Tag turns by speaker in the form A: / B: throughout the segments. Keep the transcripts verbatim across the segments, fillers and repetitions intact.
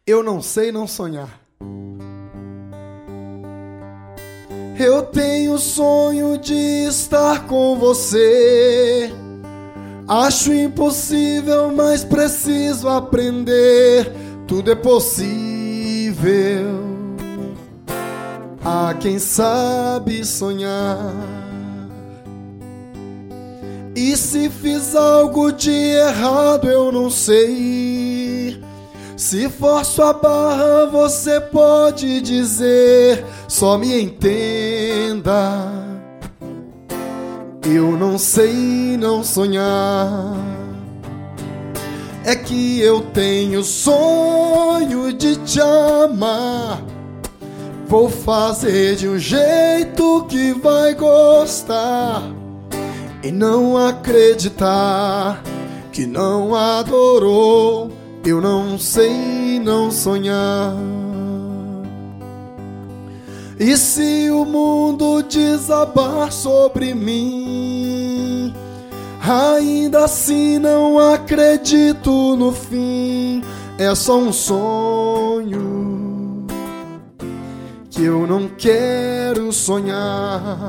A: Eu não sei não sonhar. Eu tenho sonho de estar com você. Acho impossível, mas preciso aprender. Tudo é possível a quem sabe sonhar. E se fiz algo de errado, eu não sei. Se forço a barra, você pode dizer. Só me entenda. Eu não sei não sonhar. É que eu tenho sonho de te amar. Vou fazer de um jeito que vai gostar e não acreditar que não adorou. Eu não sei não sonhar. E se o mundo desabar sobre mim, ainda assim não acredito no fim. É só um sonho que eu não quero sonhar.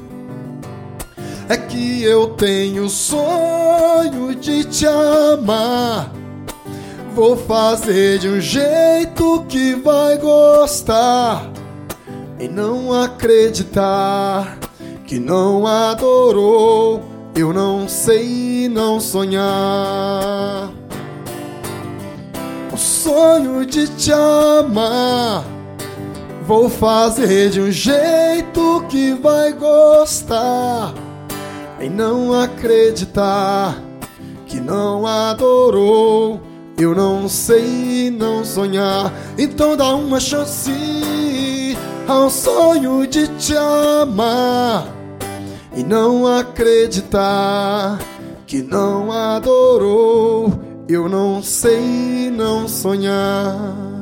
A: É que eu tenho sonho de te amar. Vou fazer de um jeito que vai gostar e não acreditar que não adorou. Eu não sei não sonhar. O sonho de te amar. Vou fazer de um jeito que vai gostar e não acreditar que não adorou. Eu não sei não sonhar. Então dá uma chance ao sonho de te amar e não acreditar que não adorou. Eu não sei não sonhar.